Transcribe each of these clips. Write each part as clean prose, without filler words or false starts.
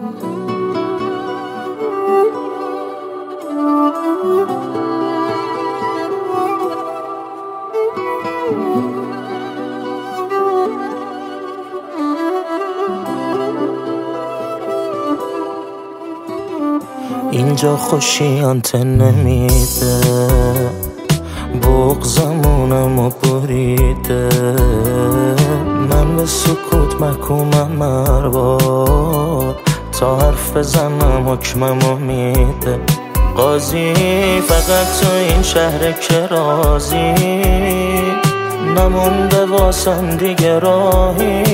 اینجا خوشیانت نمیده، بغضمونمو بریده، من به سکوت محکومم ارباب، تا حرف بزنم حکممو میده. قاضی فقط تو این شهر که راضی، نمونده واسم دیگه راهی،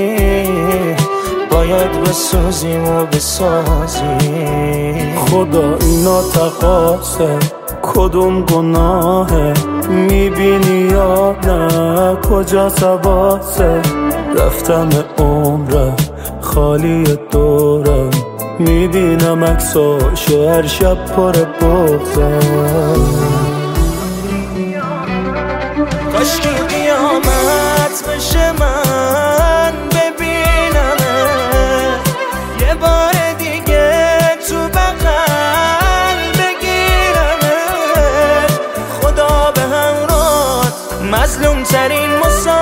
باید بسوزیم و بسازیم. خدا اینا تقاصه کدوم گناهه، میبینی یا نه کجا سواسه، رفتم عمرم خالی دورم، میبینم عکساشو هر شب پر بغضم. کاش که قیامت بشه من ببینمه، یه بار دیگه تو بغل بگیرمه، خدا به همراهت مظلوم ترین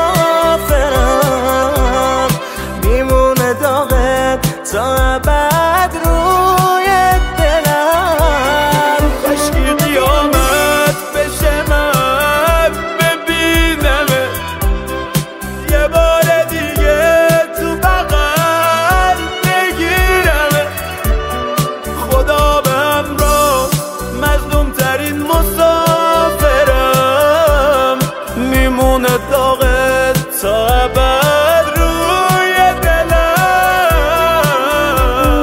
مسافرم، میمونه داغت تا ابد روی دلم. کاش که قیامت بشه من ببینمه، یه بار دیگه تو بغل بگیرمه، خدا به همراه مظلوم ترین مسافرم، میمونه داغت تا ابد روی دلم.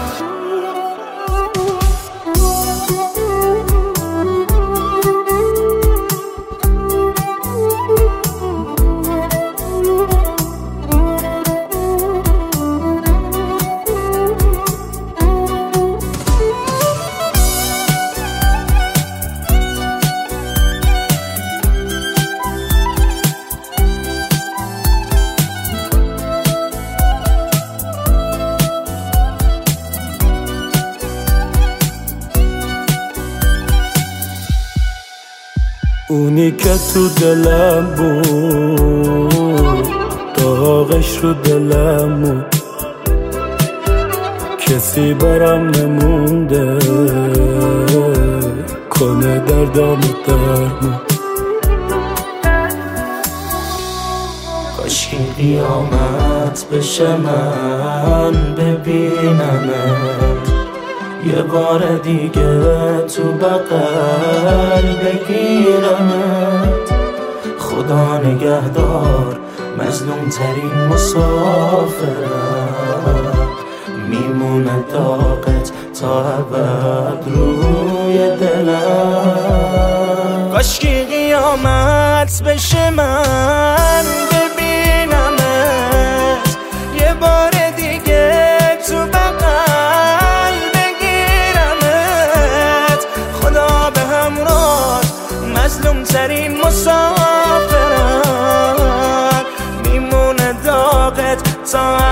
اونی که تو دلم بود، داغش رو دلم بود، کسی برام نمونده کنه دردام درمون. کاش که قیامت بشه من ببینمت، یه بار دیگه تو بغل بگیرمت، خدا نگهدار مظلوم ترین مسافرم، میمونه داغت تا ابد روی دلم. کاش که قیامت بشه من ببینمت، یه بار دیگه تو بغل بگیرمت، خدا به همراهت مظلوم ترین مسافرم، میمونه داغت تا